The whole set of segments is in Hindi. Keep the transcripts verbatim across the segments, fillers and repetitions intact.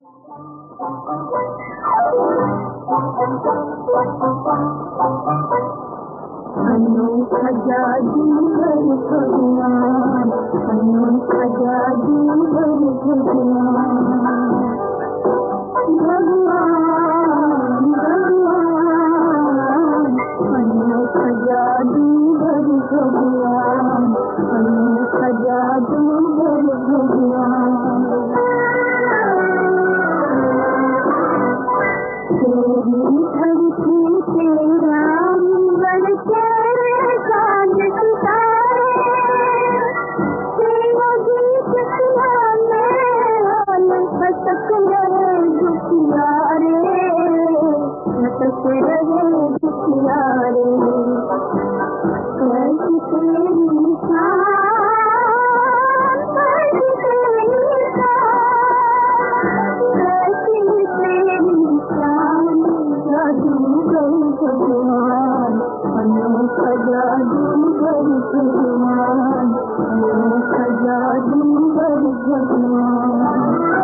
अनोखा जादूगर भगवान, अनोखा जादूगर भगवान, भगवान भगवान, अनोखा जादूगर भगवान, अनोखा जादूगर भगवान। तेरी धरती तेरा अंबर तेरे चांद सितारे, तेरा गीत सुनाने वाले भटक रहे दुखियारे, भटक रहे दुखियारे। कैसी तेरी शान, कैसी तेरी शान, कैसी तेरी शान, जादूगर भगवान, अनोखा जादूगर भगवान, अनोखा जादूगर भगवान।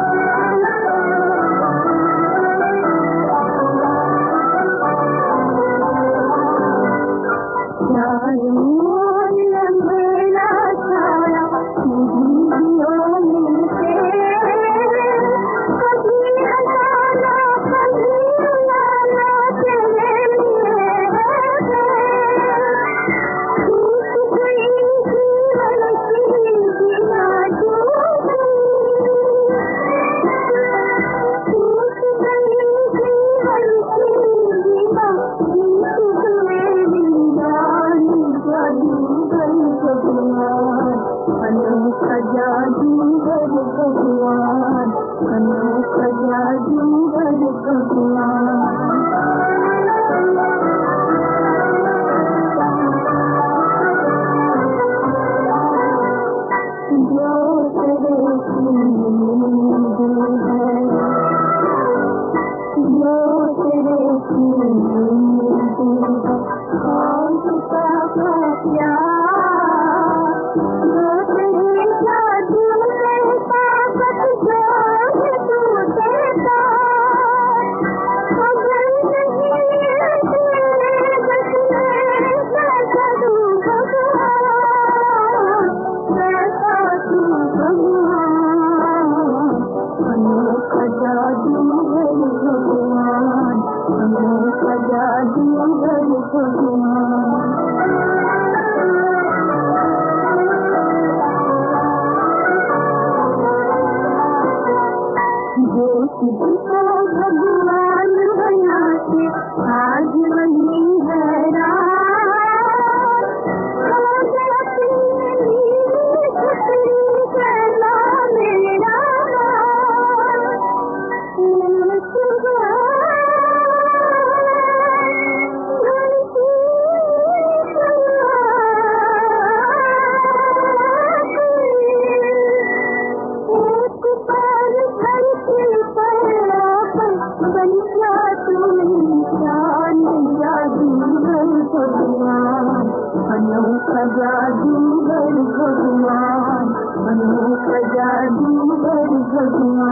चारों ओर अंधेरा छाया, मुझियों में तेरे, कभी हंसाना कभी रुलाना तेरे लिए है। टूट गई जीवन की दीवार, टूट गई, टूट गई जीवन की दीवार, टूट मेरी रानी जादूगर भगवान, अनोखा जादूगर भगवान, अनोखा जादूगर भगवान। जो तेरे की नींद है, जो तेरे की नींद है, और उसका प्यार, जो तेरे जादू से ताकत जो है तू देता, अगर नहीं तेरे बस में कैसा तू भगवान, कैसा तू भगवान, अनोखा जादूगर भगवान, अनोखा जादूगर भगवान। जो तुझको भगवान बनाते आज वही हैरान, आज अपनी नीली छतरी कहला मेरा मन सुबह धरती एक बार धरती पर बन जा तू इंसान, जादूगर भगवान, अनोखा जादूगर भगवान, अनोखा जादूगर भगवान।